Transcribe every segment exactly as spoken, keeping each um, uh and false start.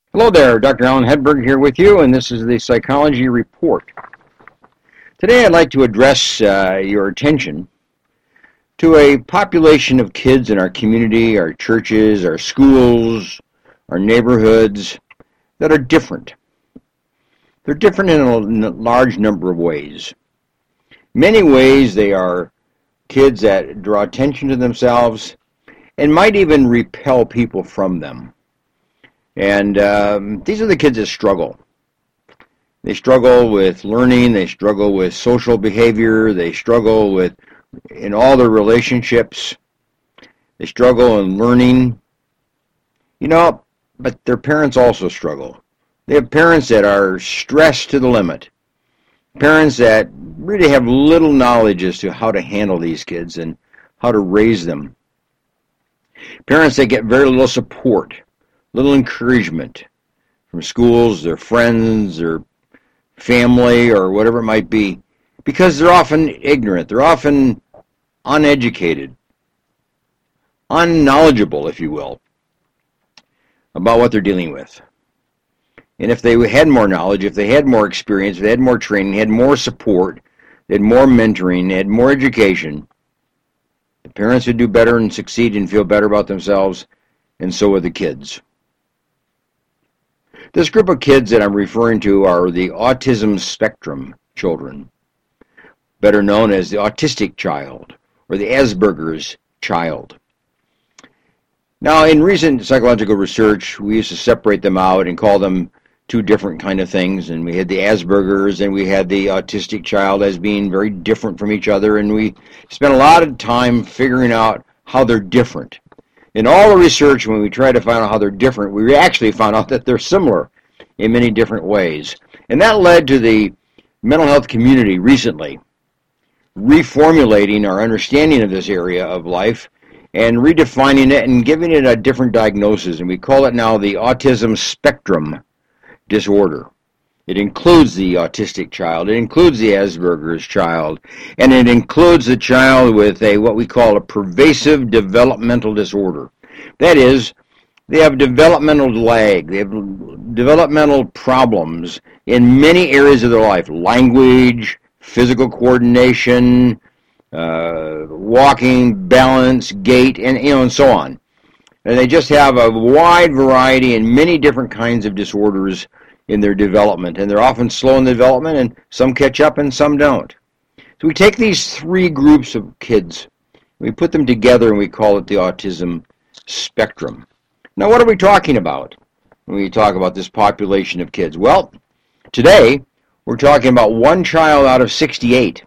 Hello there, Doctor Alan Hedberg here with you, and this is the Psychology Report. Today I'd like to address uh, your attention to a population of kids in our community, our churches, our schools, our neighborhoods that are different. They're different in a large number of ways. Many ways they are kids that draw attention to themselves and might even repel people from them. And um, these are the kids that struggle. They struggle with learning, they struggle with social behavior, they struggle with in all their relationships, they struggle in learning. You know, but their parents also struggle. They have parents that are stressed to the limit. Parents that really have little knowledge as to how to handle these kids and how to raise them. Parents that get very little support, little encouragement from schools, their friends, their family, or whatever it might be, because they're often ignorant, they're often uneducated, unknowledgeable, if you will, about what they're dealing with. And if they had more knowledge, if they had more experience, if they had more training, had more support, they had more mentoring, they had more education, the parents would do better and succeed and feel better about themselves, and so would the kids. This group of kids that I'm referring to are the autism spectrum children, better known as the autistic child or the Asperger's child. Now, in recent psychological research, we used to separate them out and call them two different kind of things, and we had the Asperger's and we had the autistic child as being very different from each other, and we spent a lot of time figuring out how they're different. In all the research, when we tried to find out how they're different, we actually found out that they're similar in many different ways. And that led to the mental health community recently reformulating our understanding of this area of life and redefining it and giving it a different diagnosis. And we call it now the autism spectrum disorder. It includes the autistic child, it includes the Asperger's child, and it includes the child with a what we call a pervasive developmental disorder. That is, they have developmental lag, they have developmental problems in many areas of their life: language, physical coordination, uh, walking, balance, gait, and you know, and so on. And they just have a wide variety and many different kinds of disorders in their development, and they're often slow in the development, and some catch up and some don't. So we take these three groups of kids, we put them together, and we call it the autism spectrum. Now, what are we talking about when we talk about this population of kids? Well, today, we're talking about one child out of sixty-eight.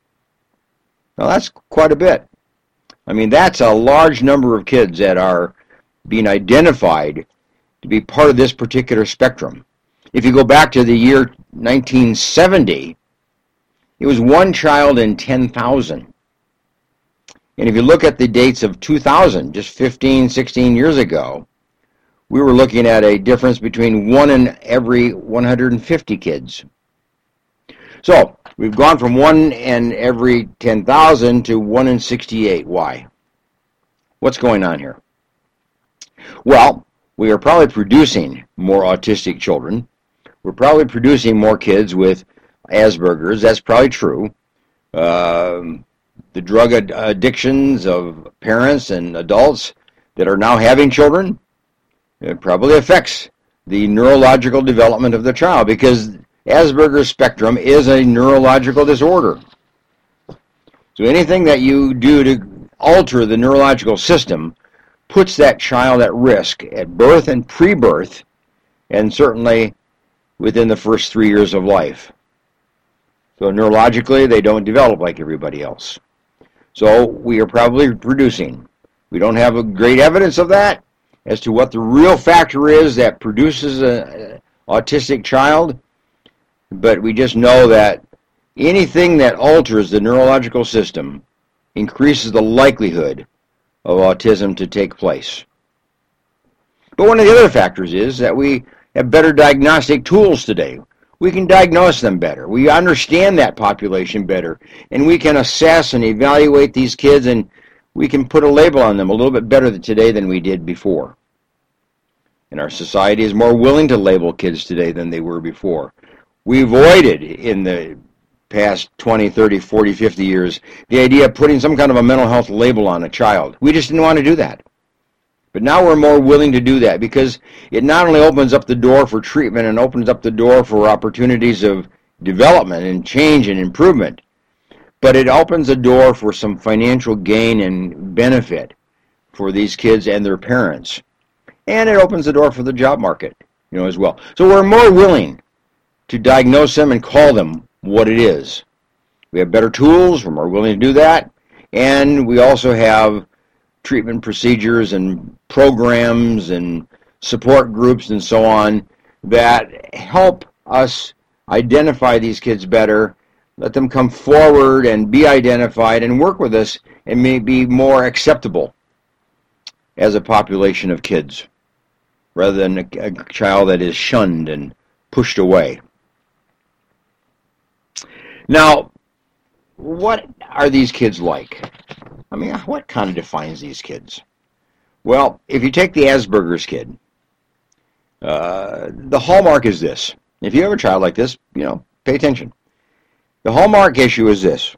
Now, that's quite a bit. I mean, that's a large number of kids that are being identified to be part of this particular spectrum. If you go back to the year nineteen seventy, it was one child in ten thousand. And if you look at the dates of two thousand, just fifteen, sixteen years ago, we were looking at a difference between one in every one hundred fifty kids. So, we've gone from one in every ten thousand to one in sixty-eight. Why? What's going on here? Well, we are probably producing more autistic children. We're probably producing more kids with Asperger's. That's probably true. Um, the drug ad- addictions of parents and adults that are now having children, it probably affects the neurological development of the child, because Asperger's spectrum is a neurological disorder. So anything that you do to alter the neurological system puts that child at risk at birth and pre-birth, and certainly within the first three years of life. So neurologically, they don't develop like everybody else. So we are probably producing. We don't have a great evidence of that as to what the real factor is that produces an autistic child, but we just know that anything that alters the neurological system increases the likelihood of autism to take place. But one of the other factors is that we have better diagnostic tools today. We can diagnose them better. We understand that population better, and we can assess and evaluate these kids, and we can put a label on them a little bit better today than we did before. And our society is more willing to label kids today than they were before. We avoided in the past twenty, thirty, forty, fifty years the idea of putting some kind of a mental health label on a child. We just didn't want to do that. But now we're more willing to do that because it not only opens up the door for treatment and opens up the door for opportunities of development and change and improvement, but it opens the door for some financial gain and benefit for these kids and their parents. And it opens the door for the job market, you know, as well. So we're more willing to diagnose them and call them what it is. We have better tools, we're more willing to do that, and we also have treatment procedures and programs and support groups and so on that help us identify these kids better, let them come forward and be identified and work with us and may be more acceptable as a population of kids rather than a, a child that is shunned and pushed away. Now, what are these kids like? I mean, what kind of defines these kids? Well, if you take the Asperger's kid, uh, the hallmark is this. If you have a child like this, you know, pay attention. The hallmark issue is this.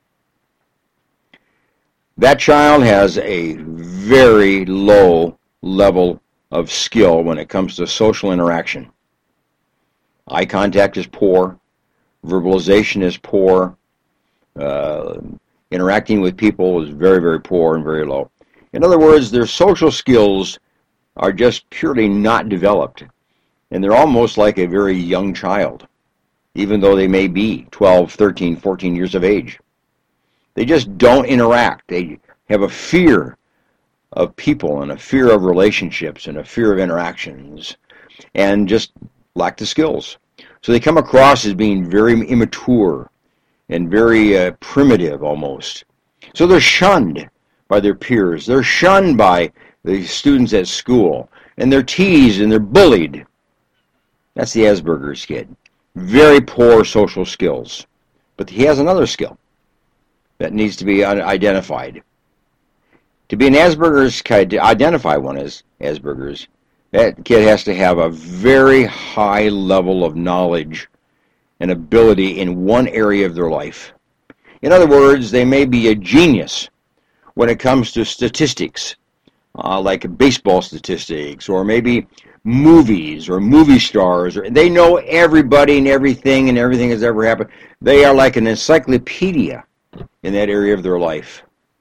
That child has a very low level of skill when it comes to social interaction. Eye contact is poor. Verbalization is poor. Uh, interacting with people is very, very poor and very low. In other words, their social skills are just purely not developed. And they're almost like a very young child, even though they may be twelve, thirteen, fourteen years of age. They just don't interact. They have a fear of people and a fear of relationships and a fear of interactions and just lack the skills. So they come across as being very immature and very uh, primitive almost. So they're shunned by their peers. They're shunned by the students at school. And they're teased and they're bullied. That's the Asperger's kid. Very poor social skills. But he has another skill that needs to be identified. To be an Asperger's kid, to identify one as Asperger's, that kid has to have a very high level of knowledge and ability in one area of their life. In other words, they may be a genius when it comes to statistics, uh, like baseball statistics, or maybe movies or movie stars. Or they know everybody and everything and everything that's ever happened. They are like an encyclopedia in that area of their life.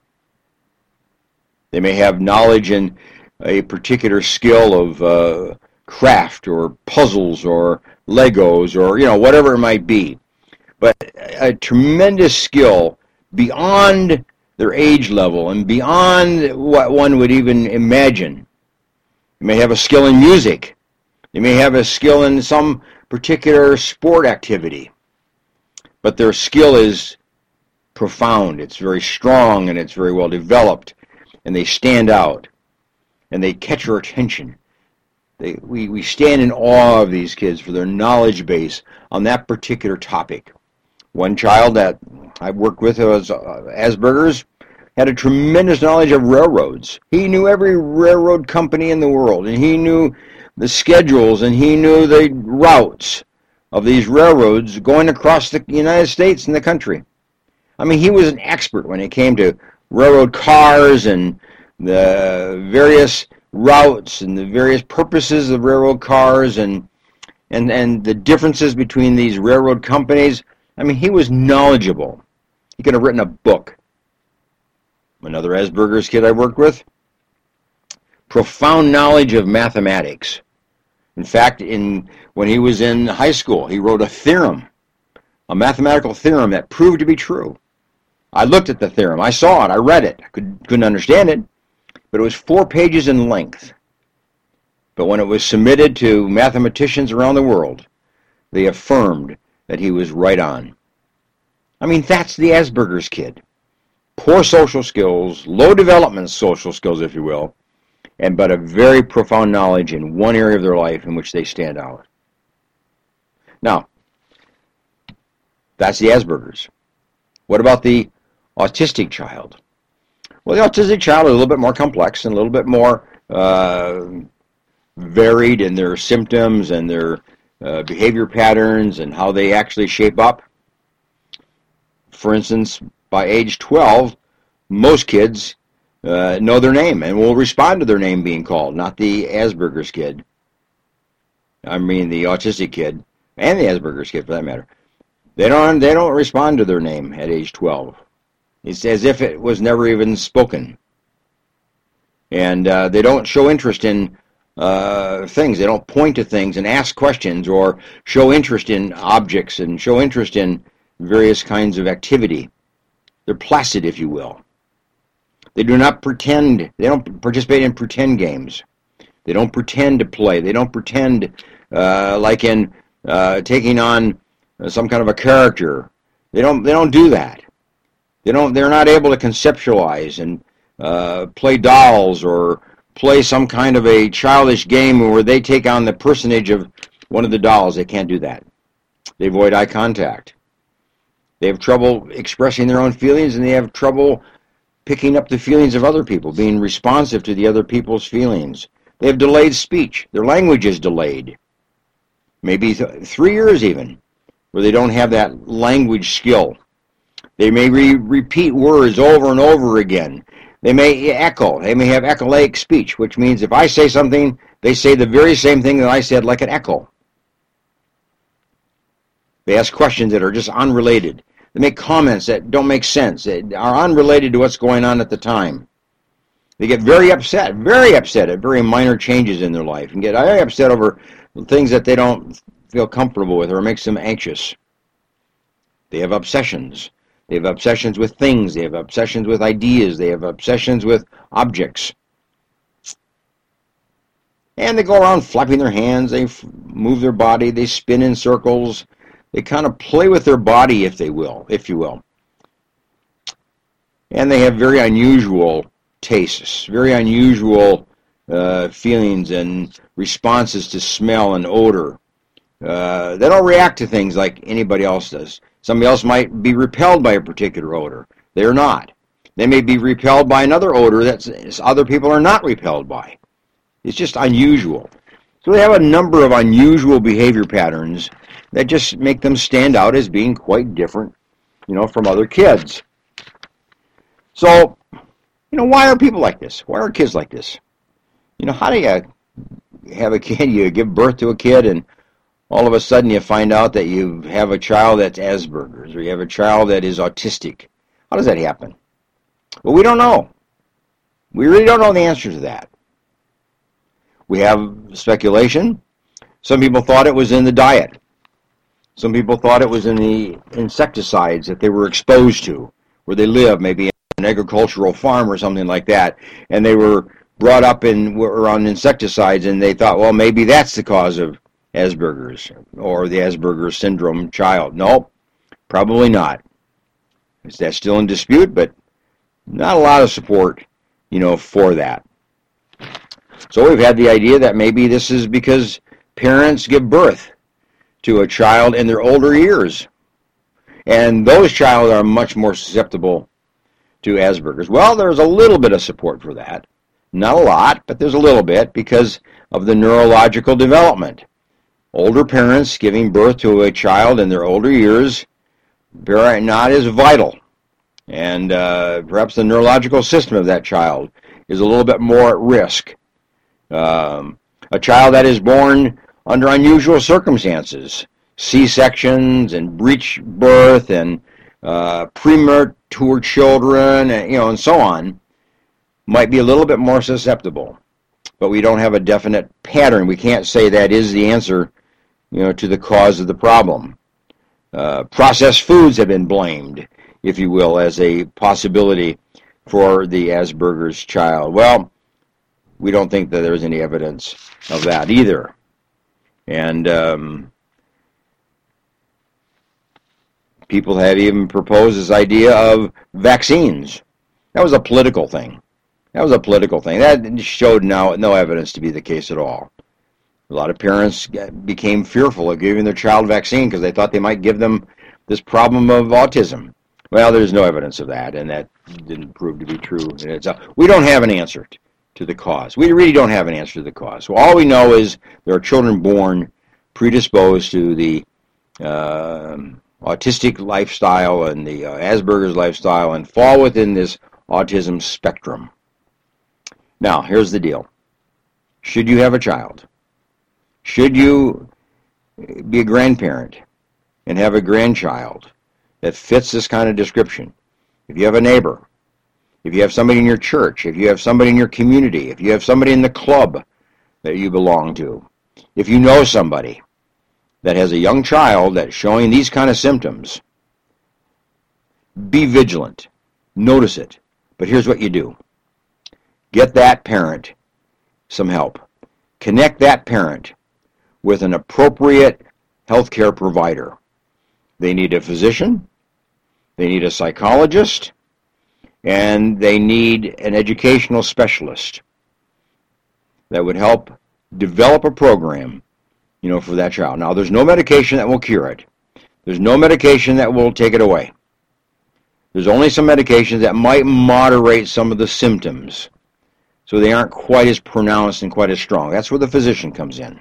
They may have knowledge in a particular skill of uh, craft or puzzles or Legos or, you know, whatever it might be. But a tremendous skill beyond their age level and beyond what one would even imagine. They may have a skill in music. They may have a skill in some particular sport activity. But their skill is profound. It's very strong and it's very well developed. And they stand out. And they catch our attention. They, we, we stand in awe of these kids for their knowledge base on that particular topic. One child that I worked with who was uh, Asperger's had a tremendous knowledge of railroads. He knew every railroad company in the world, and he knew the schedules, and he knew the routes of these railroads going across the United States and the country. I mean, he was an expert when it came to railroad cars and the various routes and the various purposes of railroad cars and and and the differences between these railroad companies. I mean, he was knowledgeable. He could have written a book. Another Asperger's kid I worked with, profound knowledge of mathematics. In fact, in when he was in high school, he wrote a theorem, a mathematical theorem that proved to be true. I looked at the theorem. I saw it. I read it. I could, couldn't understand it. But it was four pages in length. But when it was submitted to mathematicians around the world, they affirmed that he was right on. I mean, that's the Asperger's kid. Poor social skills, low development social skills, if you will, and but a very profound knowledge in one area of their life in which they stand out. Now, that's the Asperger's. What about the autistic child? Well, the autistic child is a little bit more complex and a little bit more uh, varied in their symptoms and their uh, behavior patterns and how they actually shape up. For instance, by age twelve, most kids uh, know their name and will respond to their name being called, not the Asperger's kid. I mean the autistic kid and the Asperger's kid, for that matter. They don't they don't respond to their name at age twelve. It's as if it was never even spoken. And uh, they don't show interest in uh, things. They don't point to things and ask questions or show interest in objects and show interest in various kinds of activity. They're placid, if you will. They do not pretend. They don't participate in pretend games. They don't pretend to play. They don't pretend uh, like in uh, taking on some kind of a character. They don't. They don't do that. They don't. They're not able to conceptualize and uh, play dolls or play some kind of a childish game where they take on the personage of one of the dolls. They can't do that. They avoid eye contact. They have trouble expressing their own feelings, and they have trouble picking up the feelings of other people, being responsive to the other people's feelings. They have delayed speech. Their language is delayed. Maybe th- three years even, where they don't have that language skill. They may re- repeat words over and over again. They may echo. They may have echolaic speech, which means if I say something, they say the very same thing that I said like an echo. They ask questions that are just unrelated. They make comments that don't make sense, that are unrelated to what's going on at the time. They get very upset, very upset at very minor changes in their life, and get very upset over things that they don't feel comfortable with or makes them anxious. They have obsessions. They have obsessions with things. They have obsessions with ideas. They have obsessions with objects. And they go around flapping their hands. They f- move their body. They spin in circles. They kind of play with their body, if they will, if you will. And they have very unusual tastes, very unusual uh, feelings and responses to smell and odor. Uh, they don't react to things like anybody else does. Somebody else might be repelled by a particular odor. They're not. They may be repelled by another odor that other people are not repelled by. It's just unusual. So they have a number of unusual behavior patterns that just make them stand out as being quite different, you know, from other kids. So, you know, why are people like this? Why are kids like this? You know, how do you have a kid, you give birth to a kid, and all of a sudden you find out that you have a child that's Asperger's, or you have a child that is autistic? How does that happen? Well, we don't know. We really don't know the answer to that. We have speculation. Some people thought it was in the diet. Some people thought it was in the insecticides that they were exposed to, where they live, maybe an agricultural farm or something like that, and they were brought up in were on insecticides, and they thought, well, maybe that's the cause of Asperger's or the Asperger's syndrome child. Nope, probably not. Is that still in dispute? But not a lot of support, you know, for that. So we've had the idea that maybe this is because parents give birth to a child in their older years, and those children are much more susceptible to Asperger's. Well, there's a little bit of support for that. Not a lot, but there's a little bit because of the neurological development. Older parents giving birth to a child in their older years are not as vital, and uh, perhaps the neurological system of that child is a little bit more at risk. Um, a child that is born under unusual circumstances, C-sections and breech birth and uh, premature children, and, you know, and so on, might be a little bit more susceptible. But we don't have a definite pattern. We can't say that is the answer, you know, to the cause of the problem. Uh, processed foods have been blamed, if you will, as a possibility for the Asperger's child. Well, we don't think that there's any evidence of that either. And um, people have even proposed this idea of vaccines. That was a political thing. That was a political thing. That showed now no evidence to be the case at all. A lot of parents became fearful of giving their child vaccine because they thought they might give them this problem of autism. Well, there's no evidence of that, and that didn't prove to be true. It's a, we don't have an answer to the cause. We really don't have an answer to the cause. So all we know is there are children born predisposed to the uh, autistic lifestyle and the uh, Asperger's lifestyle and fall within this autism spectrum. Now, here's the deal. Should you have a child? Should you be a grandparent and have a grandchild that fits this kind of description? If you have a neighbor, if you have somebody in your church, if you have somebody in your community, if you have somebody in the club that you belong to, if you know somebody that has a young child that's showing these kind of symptoms, be vigilant. Notice it. But here's what you do. Get that parent some help. Connect that parent with an appropriate healthcare provider. They need a physician, they need a psychologist, and they need an educational specialist that would help develop a program, you know, for that child. Now, there's no medication that will cure it. There's no medication that will take it away. There's only some medications that might moderate some of the symptoms so they aren't quite as pronounced and quite as strong. That's where the physician comes in.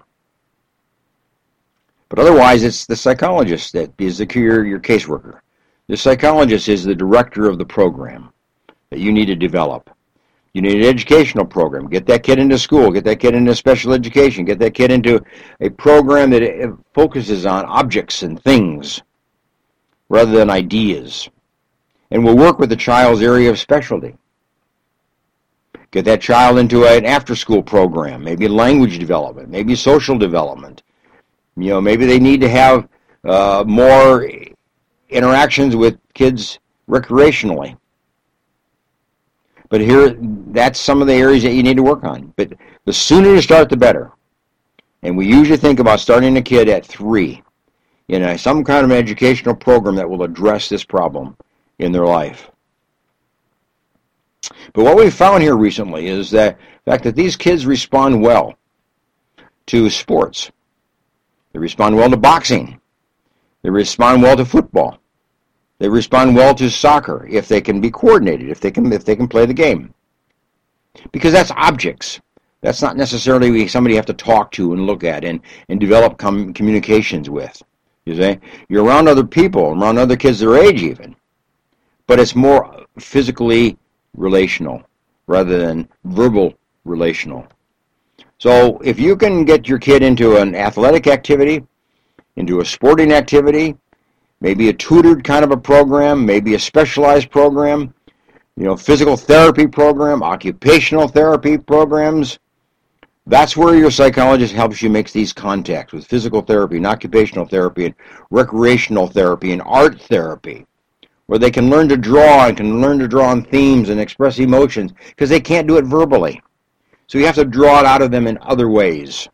But otherwise, it's the psychologist that is the your, your caseworker. The psychologist is the director of the program that you need to develop. You need an educational program. Get that kid into school. Get that kid into special education. Get that kid into a program that focuses on objects and things rather than ideas. And we'll work with the child's area of specialty. Get that child into an after-school program, maybe language development, maybe social development. You know, maybe they need to have uh, more interactions with kids recreationally. But here, that's some of the areas that you need to work on. But the sooner you start, the better. And we usually think about starting a kid at three in a, some kind of educational program that will address this problem in their life. But what we've found here recently is that the fact that these kids respond well to sports. They respond well to boxing. They respond well to football. They respond well to soccer if they can be coordinated, if they can if they can play the game. Because that's objects. That's not necessarily somebody you have to talk to and look at and, and develop com- communications with. You see? You're around other people, around other kids their age even. But it's more physically relational rather than verbal relational. So if you can get your kid into an athletic activity, into a sporting activity, maybe a tutored kind of a program, maybe a specialized program, you know, physical therapy program, occupational therapy programs, that's where your psychologist helps you make these contacts with physical therapy and occupational therapy and recreational therapy and art therapy, where they can learn to draw and can learn to draw on themes and express emotions because they can't do it verbally. So you have to draw it out of them in other ways.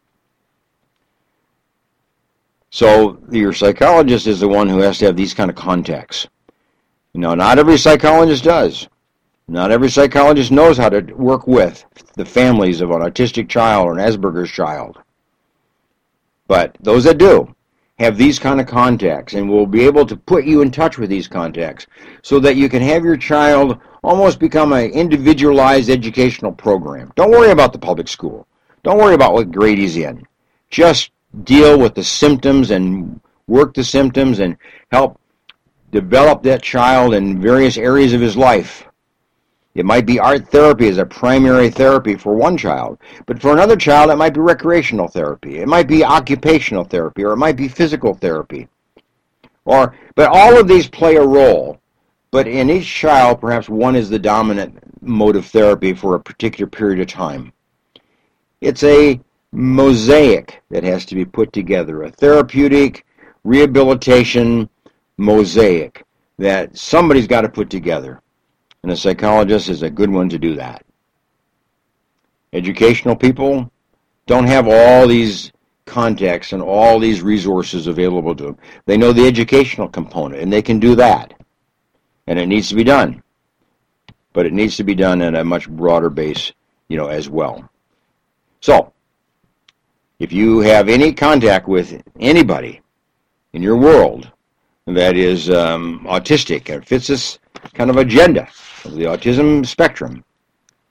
So your psychologist is the one who has to have these kind of contacts. Now, not every psychologist does. Not every psychologist knows how to work with the families of an autistic child or an Asperger's child. But those that do have these kind of contacts and will be able to put you in touch with these contacts so that you can have your child almost become an individualized educational program. Don't worry about the public school. Don't worry about what grade he's in. Just deal with the symptoms and work the symptoms and help develop that child in various areas of his life. It might be art therapy as a primary therapy for one child, but for another child it might be recreational therapy. It might be occupational therapy, or it might be physical therapy. Or, but all of these play a role, but in each child perhaps one is the dominant mode of therapy for a particular period of time. It's a mosaic that has to be put together, a therapeutic rehabilitation mosaic that somebody's got to put together. And a psychologist is a good one to do that. Educational people don't have all these contacts and all these resources available to them. They know the educational component, and they can do that. And it needs to be done. But it needs to be done at a much broader base, you know, as well. So, if you have any contact with anybody in your world that is um, autistic and fits this kind of agenda of the autism spectrum,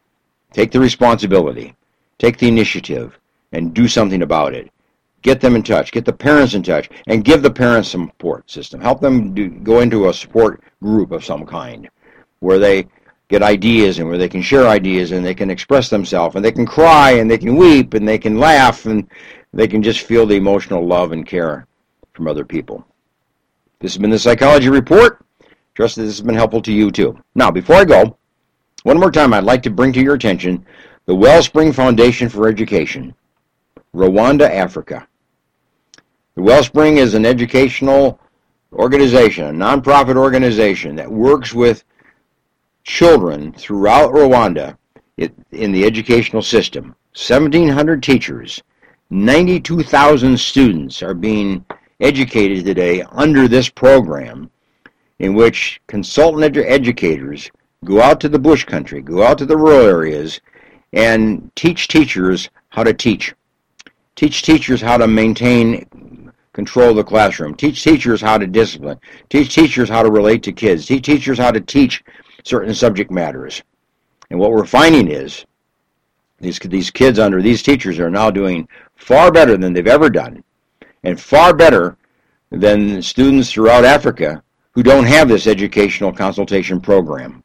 Take the responsibility. Take the initiative and do something about it. Get them in touch. Get the parents in touch. And give the parents some support system. Help them do, go into a support group of some kind where they get ideas and where they can share ideas and they can express themselves and they can cry and they can weep and they can laugh and they can just feel the emotional love and care from other people. This has been the Psychology Report. Trust that this has been helpful to you too. Now, before I go, one more time I'd like to bring to your attention the Wellspring Foundation for Education, Rwanda, Africa. The Wellspring is an educational organization, a nonprofit organization that works with children throughout Rwanda in the educational system. seventeen hundred teachers, ninety-two thousand students are being educated today under this program, in which consultant edu- educators go out to the bush country, go out to the rural areas, and teach teachers how to teach. Teach teachers how to maintain control of the classroom. Teach teachers how to discipline. Teach teachers how to relate to kids. Teach teachers how to teach certain subject matters. And what we're finding is these, these kids under these teachers are now doing far better than they've ever done, and far better than students throughout Africa who don't have this educational consultation program.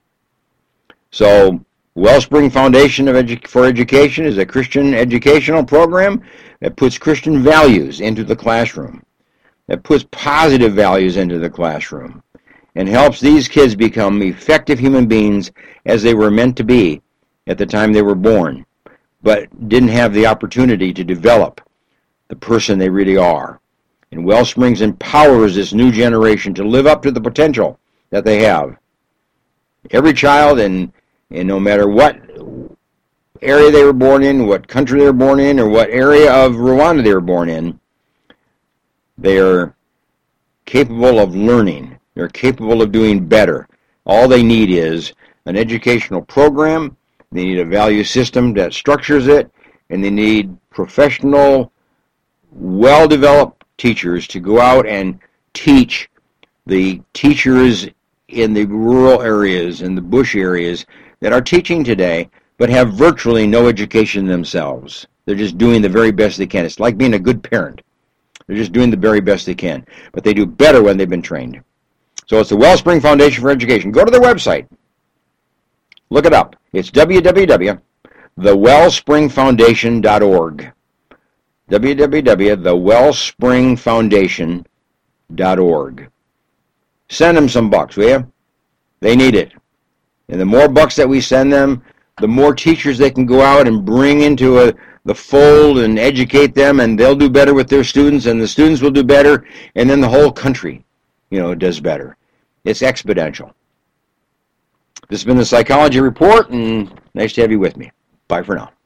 So, Wellspring Foundation of Edu- for Education is a Christian educational program that puts Christian values into the classroom, that puts positive values into the classroom, and helps these kids become effective human beings as they were meant to be at the time they were born, but didn't have the opportunity to develop the person they really are. And Wellsprings empowers this new generation to live up to the potential that they have. Every child, and, and no matter what area they were born in, what country they were born in, or what area of Rwanda they were born in, they are capable of learning. They're capable of doing better. All they need is an educational program. They need a value system that structures it, and they need professional, well-developed teachers to go out and teach the teachers in the rural areas and the bush areas that are teaching today but have virtually no education themselves. They're just doing the very best they can. It's like being a good parent. They're just doing the very best they can, but they do better when they've been trained. So it's the Wellspring Foundation for Education. Go to their website. Look it up. It's w w w dot the wellspring foundation dot org. w w w dot the wellspring foundation dot org. Send them some bucks, will you? They need it. And the more bucks that we send them, the more teachers they can go out and bring into a, the fold and educate them, and they'll do better with their students, and the students will do better, and then the whole country, you know, does better. It's exponential. This has been the Psychology Report, and nice to have you with me. Bye for now.